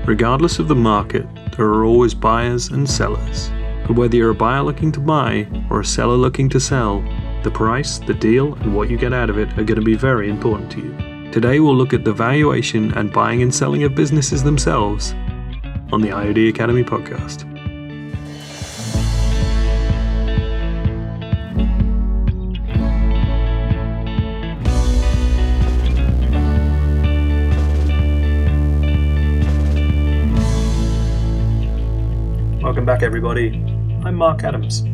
Regardless of the market, there are always buyers and sellers. But whether you're a buyer looking to buy or a seller looking to sell, the price, the deal, and what you get out of it are going to be very important to you. Today we'll look at the valuation and buying and selling of businesses themselves on the IOD Academy podcast. Welcome back, everybody. I'm Mark Adams.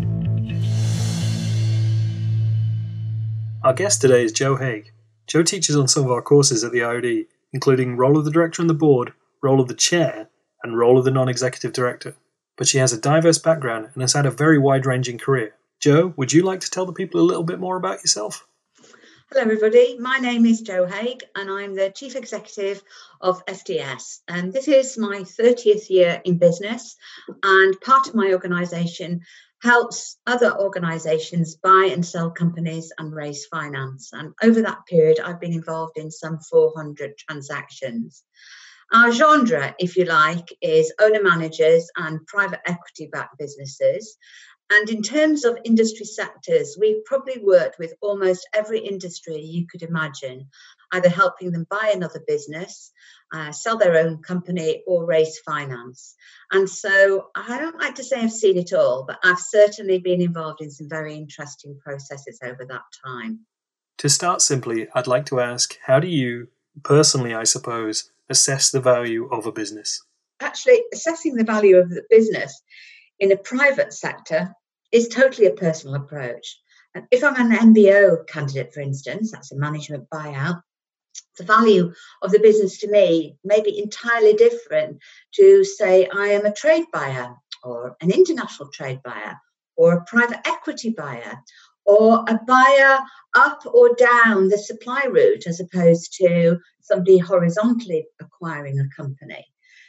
Our guest today is Jo Haigh. Jo teaches on some of our courses at the IOD, including role of the director on the board, role of the chair, and role of the non-executive director. But she has a diverse background and has had a very wide-ranging career. Jo, would you like to tell the people a little bit more about yourself? Hello everybody, my name is Jo Haigh and I'm the Chief Executive of SDS, and this is my 30th year in business, and part of my organisation helps other organisations buy and sell companies and raise finance, and over that period I've been involved in some 400 transactions. Our genre, if you like, is owner-managers and private equity-backed businesses. And in terms of industry sectors, we've probably worked with almost every industry you could imagine, either helping them buy another business, sell their own company, or raise finance. And so I don't like to say I've seen it all, but I've certainly been involved in some very interesting processes over that time. To start simply, I'd like to ask, how do you, personally, I suppose, assess the value of a business? Actually, assessing the value of the business in a private sector is totally a personal approach. And if I'm an MBO candidate, for instance, that's a management buyout, the value of the business to me may be entirely different to, say, I am a trade buyer or an international trade buyer or a private equity buyer or a buyer up or down the supply route as opposed to somebody horizontally acquiring a company.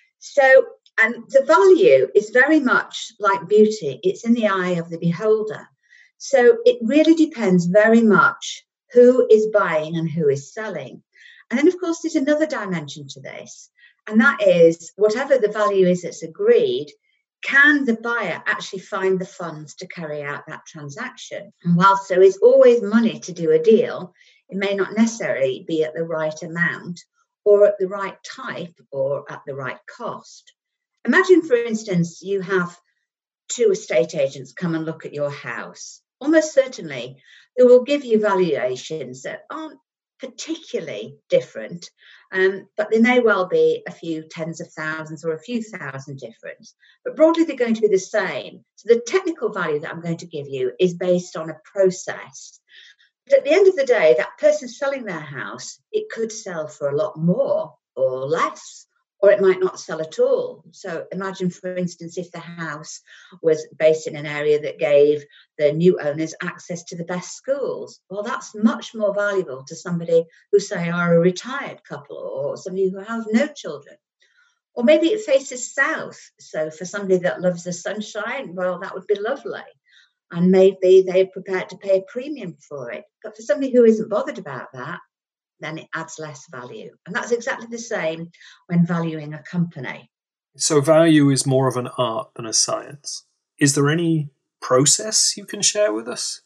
And the value is very much like beauty. It's in the eye of the beholder. So it really depends very much who is buying and who is selling. And then, of course, there's another dimension to this, and that is whatever the value is that's agreed, can the buyer actually find the funds to carry out that transaction? And whilst there is always money to do a deal, it may not necessarily be at the right amount or at the right type or at the right cost. Imagine, for instance, you have two estate agents come and look at your house. Almost certainly, they will give you valuations that aren't particularly different, but they may well be a few tens of thousands or a few thousand difference. But broadly, they're going to be the same. So the technical value that I'm going to give you is based on a process. But at the end of the day, that person selling their house, it could sell for a lot more or less, or it might not sell at all. So imagine, for instance, if the house was based in an area that gave the new owners access to the best schools. Well, that's much more valuable to somebody who, say, are a retired couple or somebody who has no children. Or maybe it faces south. So for somebody that loves the sunshine, well, that would be lovely. And maybe they're prepared to pay a premium for it. But for somebody who isn't bothered about that, then it adds less value. And that's exactly the same when valuing a company. So value is more of an art than a science. Is there any process you can share with us?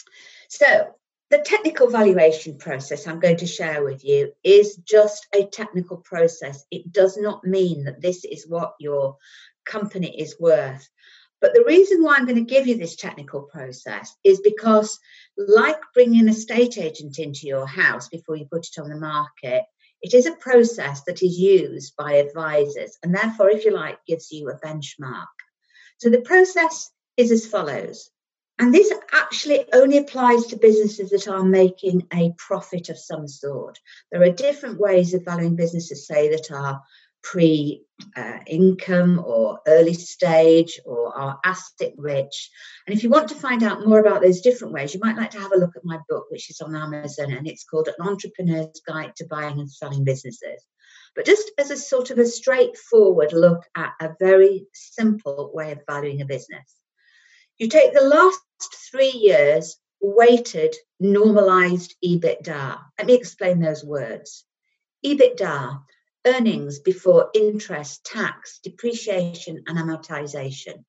So the technical valuation process I'm going to share with you is just a technical process. It does not mean that this is what your company is worth. But the reason why I'm going to give you this technical process is because, like bringing an estate agent into your house before you put it on the market, it is a process that is used by advisors and therefore, if you like, gives you a benchmark. So the process is as follows. And this actually only applies to businesses that are making a profit of some sort. There are different ways of valuing businesses, say, that are pre-income or early stage or are asset rich. And if you want to find out more about those different ways, you might like to have a look at my book, which is on Amazon, and it's called An Entrepreneur's Guide to Buying and Selling Businesses. But just as a sort of a straightforward look at a very simple way of valuing a business, you take the last 3 years weighted normalized EBITDA. Let me explain those words. EBITDA, earnings before interest, tax, depreciation, and amortization.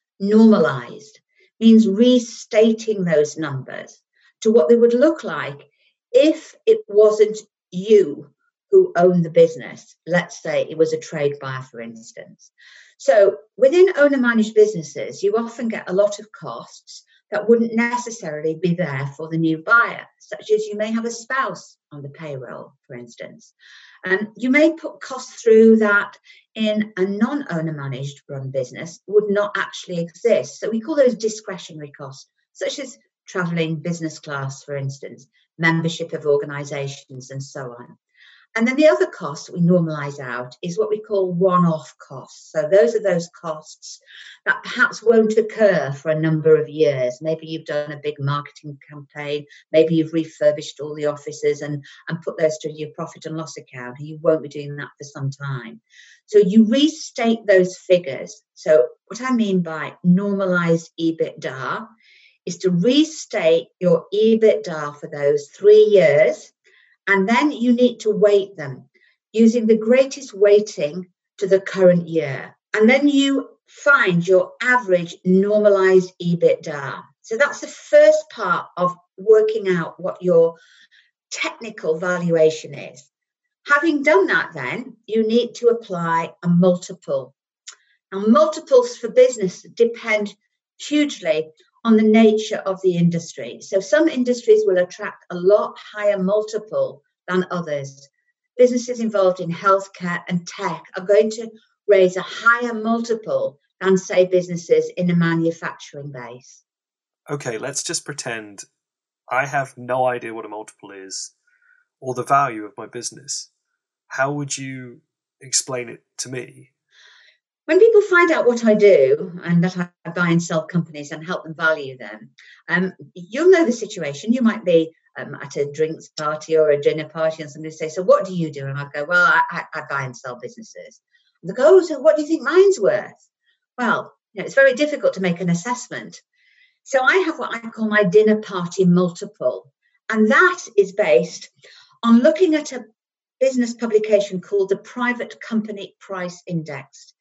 Normalized means restating those numbers to what they would look like if it wasn't you who owned the business. Let's say it was a trade buyer, for instance. So within owner-managed businesses, you often get a lot of costs that wouldn't necessarily be there for the new buyer, such as you may have a spouse on the payroll, for instance. And you may put costs through that in a non-owner managed run business would not actually exist. So we call those discretionary costs, such as traveling business class, for instance, membership of organizations, and so on. And then the other cost we normalize out is what we call one-off costs. So those are those costs that perhaps won't occur for a number of years. Maybe you've done a big marketing campaign. Maybe you've refurbished all the offices and put those to your profit and loss account. And you won't be doing that for some time. So you restate those figures. So what I mean by normalized EBITDA is to restate your EBITDA for those 3 years. And then you need to weight them using the greatest weighting to the current year. And then you find your average normalized EBITDA. So that's the first part of working out what your technical valuation is. Having done that, then you need to apply a multiple. Now, multiples for business depend hugely on the nature of the industry. So some industries will attract a lot higher multiple than others. Businesses involved in healthcare and tech are going to raise a higher multiple than, say, businesses in a manufacturing base. Okay, let's just pretend I have no idea what a multiple is or the value of my business. How would you explain it to me? When people find out what I do and that I buy and sell companies and help them value them, you'll know the situation. You might be at a drinks party or a dinner party and somebody say, so what do you do? And I go, well, I buy and sell businesses. And they go, oh, so what do you think mine's worth? Well, it's very difficult to make an assessment. So I have what I call my dinner party multiple. And that is based on looking at a business publication called the Private Company Price Index.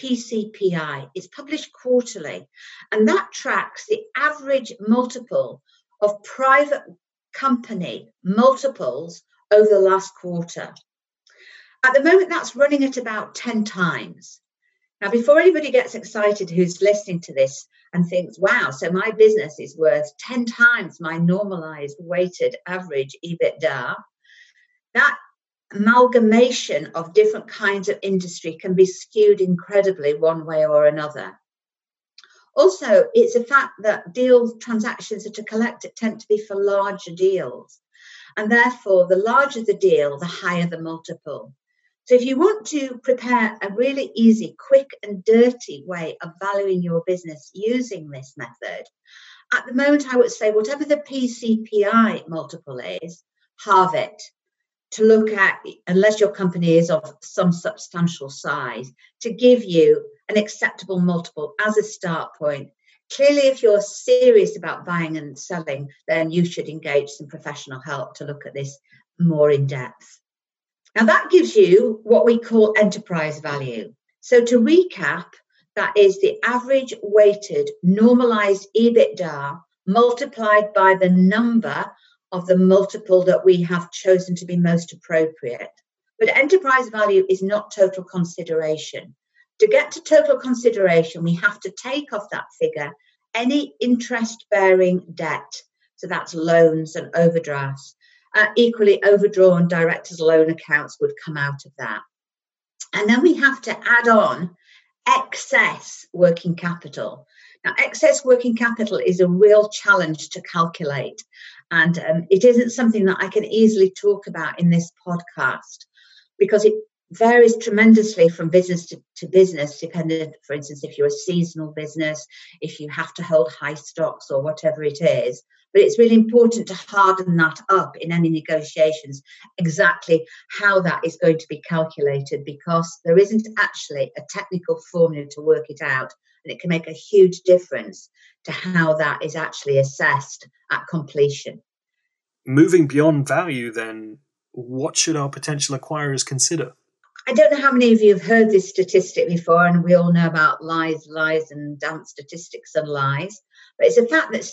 PCPI. It's published quarterly, and that tracks the average multiple of private company multiples over the last quarter. At the moment, that's running at about 10 times. Now, before anybody gets excited who's listening to this and thinks, wow, so my business is worth 10 times my normalized weighted average EBITDA, that amalgamation of different kinds of industry can be skewed incredibly one way or another. Also, it's a fact that deal transactions are to collect it tend to be for larger deals. And therefore, the larger the deal, the higher the multiple. So if you want to prepare a really easy, quick and dirty way of valuing your business using this method, at the moment, I would say whatever the PCPI multiple is, halve it. To look at, unless your company is of some substantial size, to give you an acceptable multiple as a start point. Clearly, if you're serious about buying and selling, then you should engage some professional help to look at this more in depth. Now, that gives you what we call enterprise value. So to recap, that is the average weighted normalized EBITDA multiplied by the number of the multiple that we have chosen to be most appropriate. But enterprise value is not total consideration. To get to total consideration, we have to take off that figure any interest-bearing debt. So that's loans and overdrafts. Equally, overdrawn directors' loan accounts would come out of that. And then we have to add on excess working capital. Now, excess working capital is a real challenge to calculate. And it isn't something that I can easily talk about in this podcast because it varies tremendously from business to business, depending, for instance, if you're a seasonal business, if you have to hold high stocks or whatever it is. But it's really important to harden that up in any negotiations, exactly how that is going to be calculated, because there isn't actually a technical formula to work it out. And it can make a huge difference to how that is actually assessed at completion. Moving beyond value, then, what should our potential acquirers consider? I don't know how many of you have heard this statistic before, and we all know about lies, and dance statistics and lies. But it's a fact that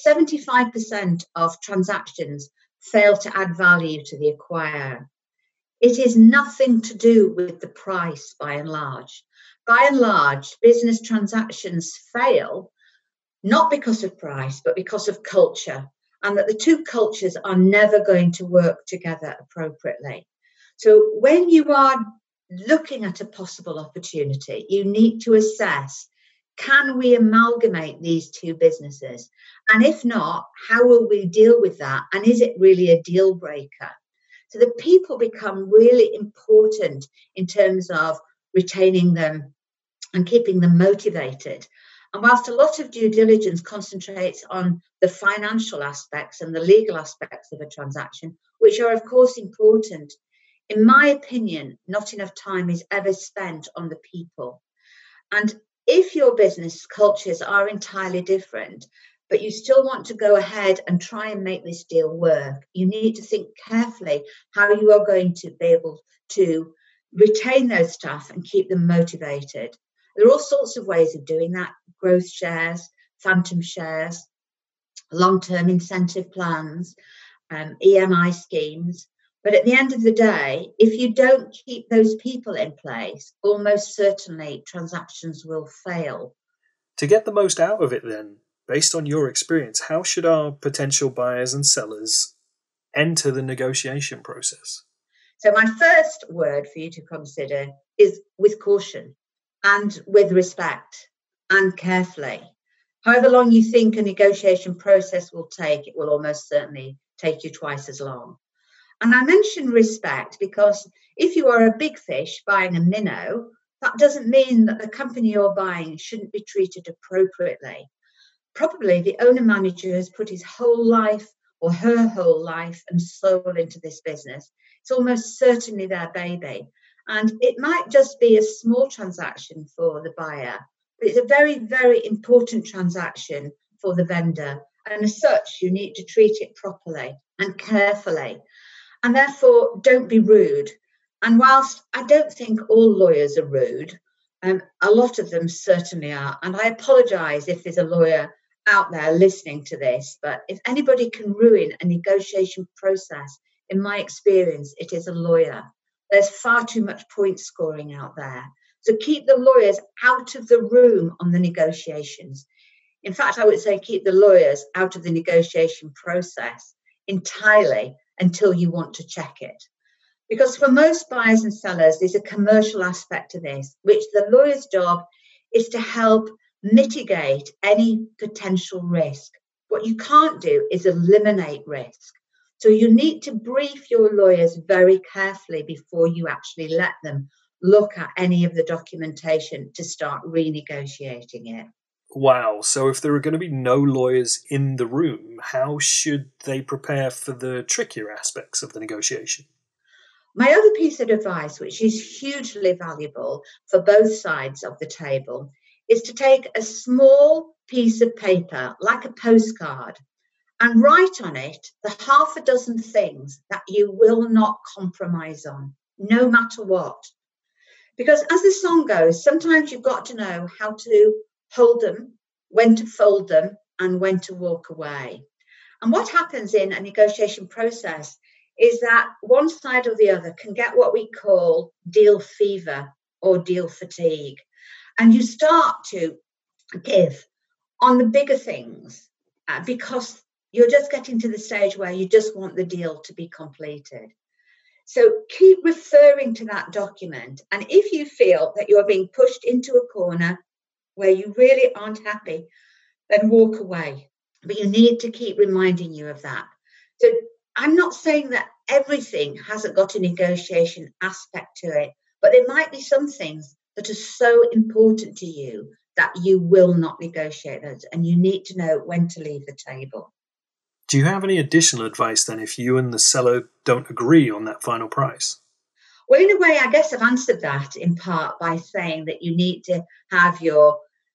75% of transactions fail to add value to the acquirer. It is nothing to do with the price, by and large. By and large, business transactions fail not because of price, but because of culture, and that the two cultures are never going to work together appropriately. So when you are looking at a possible opportunity, you need to assess, can we amalgamate these two businesses? And if not, how will we deal with that? And is it really a deal breaker? So the people become really important in terms of retaining them and keeping them motivated. And whilst a lot of due diligence concentrates on the financial aspects and the legal aspects of a transaction, which are of course important, in my opinion, not enough time is ever spent on the people. And if your business cultures are entirely different, but you still want to go ahead and try and make this deal work, you need to think carefully how you are going to be able to retain those staff and keep them motivated. There are all sorts of ways of doing that: growth shares, phantom shares, long-term incentive plans, EMI schemes. But at the end of the day, if you don't keep those people in place, almost certainly transactions will fail. To get the most out of it then, based on your experience, how should our potential buyers and sellers enter the negotiation process? So my first word for you to consider is with caution and with respect and carefully. However long you think a negotiation process will take, it will almost certainly take you twice as long. And I mention respect because if you are a big fish buying a minnow, that doesn't mean that the company you're buying shouldn't be treated appropriately. Probably the owner manager has put his whole life or her whole life and soul into this business. It's almost certainly their baby. And it might just be a small transaction for the buyer, but it's a very, very important transaction for the vendor. And as such, you need to treat it properly and carefully. And therefore, don't be rude. And whilst I don't think all lawyers are rude, a lot of them certainly are. And I apologise if there's a lawyer out there listening to this, but if anybody can ruin a negotiation process, in my experience, it is a lawyer. There's far too much point scoring out there. So keep the lawyers out of the room on the negotiations. In fact, I would say keep the lawyers out of the negotiation process entirely until you want to check it. Because for most buyers and sellers, there's a commercial aspect to this, which the lawyer's job is to help mitigate any potential risk. What you can't do is eliminate risk. So you need to brief your lawyers very carefully before you actually let them look at any of the documentation to start renegotiating it. Wow, so if there are going to be no lawyers in the room, how should they prepare for the trickier aspects of the negotiation? My other piece of advice, which is hugely valuable for both sides of the table, is to take a small piece of paper, like a postcard, and write on it the half a dozen things that you will not compromise on, no matter what. Because as the song goes, sometimes you've got to know how to hold them, when to fold them, and when to walk away. And what happens in a negotiation process is that one side or the other can get what we call deal fever or deal fatigue. And you start to give on the bigger things because you're just getting to the stage where you just want the deal to be completed. So keep referring to that document. And if you feel that you're being pushed into a corner where you really aren't happy, then walk away. But you need to keep reminding you of that. So I'm not saying that everything hasn't got a negotiation aspect to it, but there might be some things that are so important to you that you will not negotiate those, and you need to know when to leave the table. Do you have any additional advice then if you and the seller don't agree on that final price? Well, in a way, I guess I've answered that in part by saying that you need to have your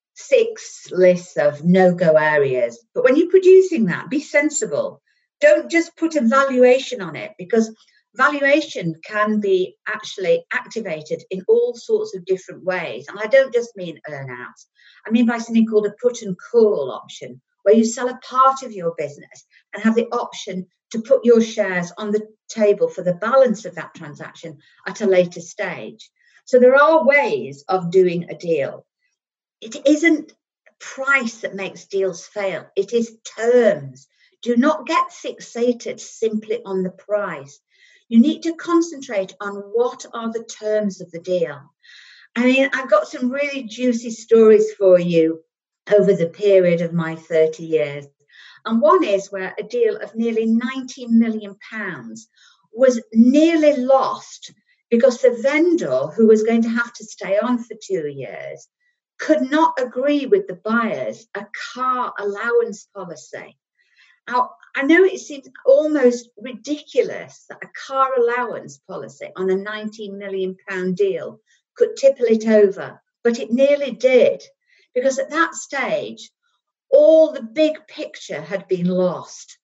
6 lists of no-go areas. But when you're producing that, be sensible. Don't just put a valuation on it, because Valuation can be actually activated in all sorts of different ways. And I don't just mean earnouts. I mean by something called a put and call option, where you sell a part of your business and have the option to put your shares on the table for the balance of that transaction at a later stage. So there are ways of doing a deal. It isn't price that makes deals fail. It is terms. Do not get fixated simply on the price. You need to concentrate on what are the terms of the deal. I mean, I've got some really juicy stories for you over the period of my 30 years. And one is where a deal of nearly £90 million was nearly lost because the vendor, who was going to have to stay on for 2 years, could not agree with the buyers a car allowance policy. Now, I know it seems almost ridiculous that a car allowance policy on a £19 million deal could tipple it over, but it nearly did, because at that stage, all the big picture had been lost.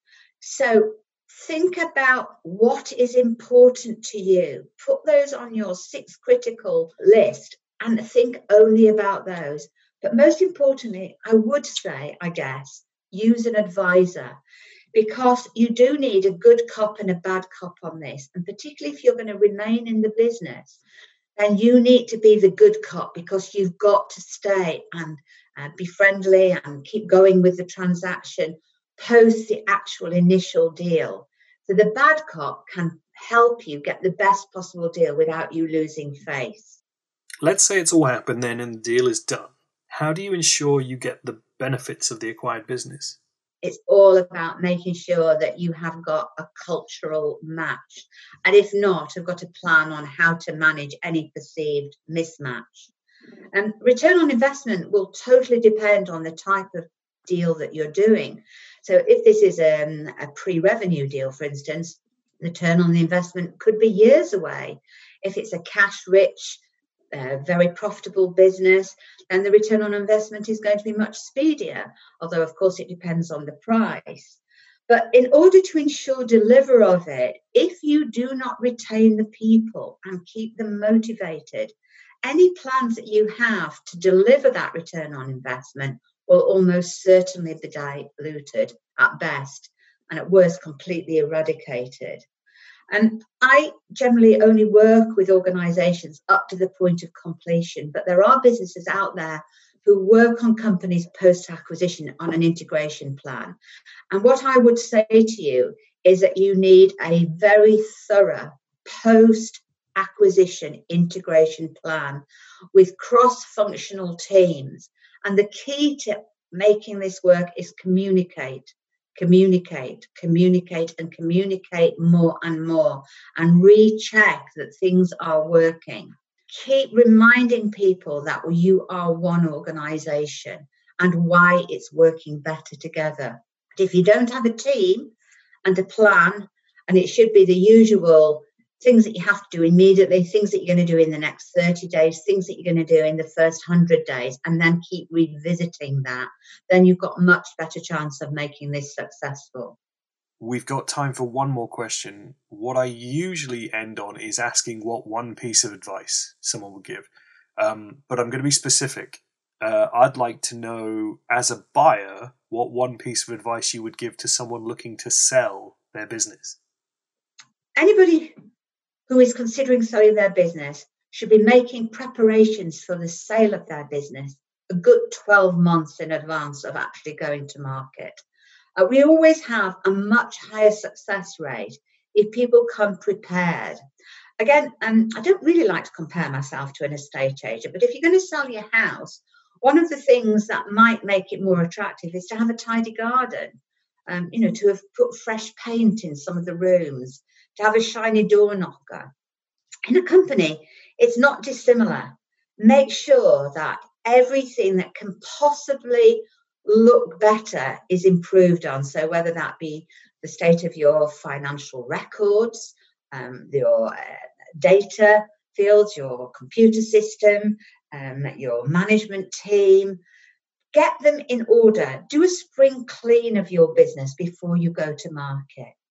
So think about what is important to you. Put those on your 6 critical list and think only about those. But most importantly, I would say, I guess, use an advisor, because you do need a good cop and a bad cop on this. And particularly if you're going to remain in the business, then you need to be the good cop, because you've got to stay and be friendly and keep going with the transaction post the actual initial deal. So the bad cop can help you get the best possible deal without you losing face. Let's say it's all happened then and the deal is done. How do you ensure you get the benefits of the acquired business? It's all about making sure that you have got a cultural match. And if not, have got a plan on how to manage any perceived mismatch. And return on investment will totally depend on the type of deal that you're doing. So if this is a pre-revenue deal, for instance, return on the investment could be years away. If it's a cash-rich, very profitable business, and the return on investment is going to be much speedier, although of course it depends on the price. But in order to ensure delivery of it, if you do not retain the people and keep them motivated, any plans that you have to deliver that return on investment will almost certainly be diluted at best, and at worst completely eradicated. And I generally only work with organisations up to the point of completion, but there are businesses out there who work on companies post-acquisition on an integration plan. And what I would say to you is that you need a very thorough post-acquisition integration plan with cross-functional teams. And the key to making this work is communicate more and more, and recheck that things are working. Keep reminding people that you are one organization and why it's working better together. But if you don't have a team and a plan, and it should be the usual things that you have to do immediately, things that you're going to do in the next 30 days, things that you're going to do in the first 100 days, and then keep revisiting that, then you've got a much better chance of making this successful. We've got time for one more question. What I usually end on is asking what one piece of advice someone would give. But I'm going to be specific. I'd like to know, as a buyer, what one piece of advice you would give to someone looking to sell their business. Anybody who is considering selling their business should be making preparations for the sale of their business a good 12 months in advance of actually going to market. We always have a much higher success rate if people come prepared. Again, I don't really like to compare myself to an estate agent, but if you're going to sell your house, one of the things that might make it more attractive is to have a tidy garden, to have put fresh paint in some of the rooms, to have a shiny door knocker. In a company, it's not dissimilar. Make sure that everything that can possibly look better is improved on. So whether that be the state of your financial records, your data fields, your computer system, your management team, get them in order. Do a spring clean of your business before you go to market.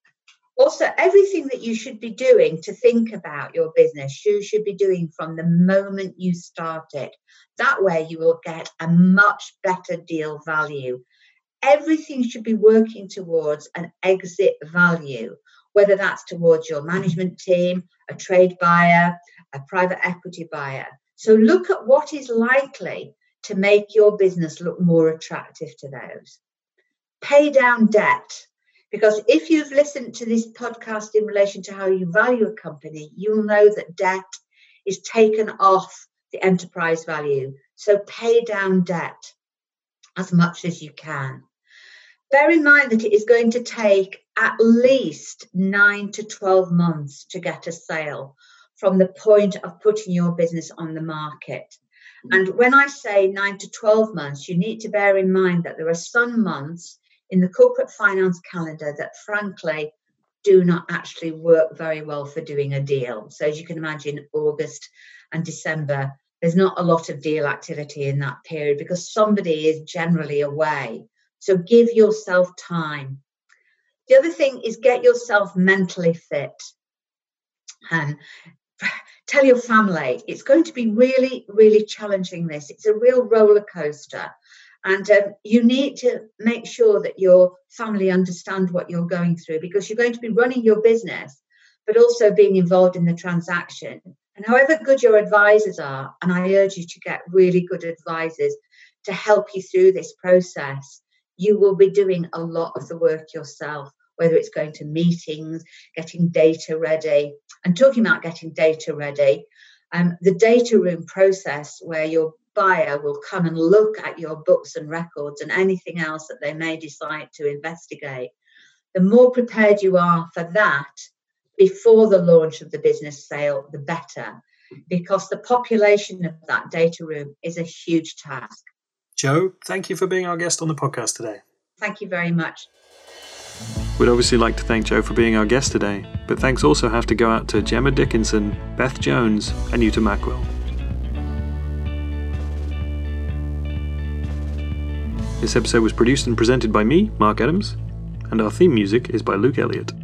Also, everything that you should be doing to think about your business, you should be doing from the moment you start it. That way you will get a much better deal value. Everything should be working towards an exit value, whether that's towards your management team, a trade buyer, a private equity buyer. So look at what is likely to make your business look more attractive to those. Pay down debt. Because if you've listened to this podcast in relation to how you value a company, you'll know that debt is taken off the enterprise value. So pay down debt as much as you can. Bear in mind that it is going to take at least 9 to 12 months to get a sale from the point of putting your business on the market. And when I say 9 to 12 months, you need to bear in mind that there are some months in the corporate finance calendar that frankly do not actually work very well for doing a deal. So as you can imagine, August and December, there's not a lot of deal activity in that period because somebody is generally away. So give yourself time. The other thing is get yourself mentally fit. And tell your family it's going to be really, really challenging this. It's a real roller coaster. And you need to make sure that your family understand what you're going through because you're going to be running your business, but also being involved in the transaction. And however good your advisors are, and I urge you to get really good advisors to help you through this process, you will be doing a lot of the work yourself, whether it's going to meetings, getting data ready. And talking about getting data ready, the data room process where your buyer will come and look at your books and records and anything else that they may decide to investigate. The more prepared you are for that before the launch of the business sale, the better, because the population of that data room is a huge task. Jo, thank you for being our guest on the podcast today. Thank you very much. We'd obviously like to thank Jo for being our guest today, but thanks also have to go out to Gemma Dickinson, Beth Jones, and Uta Mackwell. This episode was produced and presented by me, Mark Adams, and our theme music is by Luke Elliott.